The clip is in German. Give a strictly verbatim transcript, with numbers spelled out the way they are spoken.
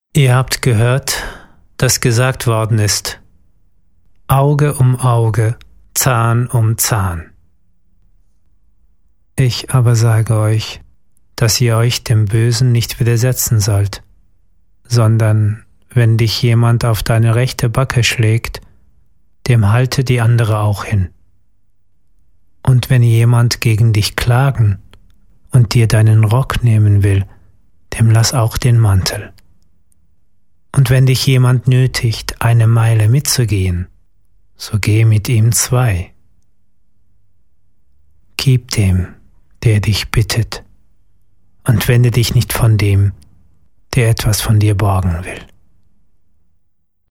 Ihr habt gehört, dass gesagt worden ist, Auge um Auge, Zahn um Zahn. Ich aber sage euch, dass ihr euch dem Bösen nicht widersetzen sollt, sondern wenn dich jemand auf deine rechte Backe schlägt, dem halte die andere auch hin. Und wenn jemand gegen dich klagen und dir deinen Rock nehmen will, dem lass auch den Mantel. Und wenn dich jemand nötigt, eine Meile mitzugehen, so geh mit ihm zwei. Gib dem, der dich bittet, und wende dich nicht von dem, der etwas von dir borgen will.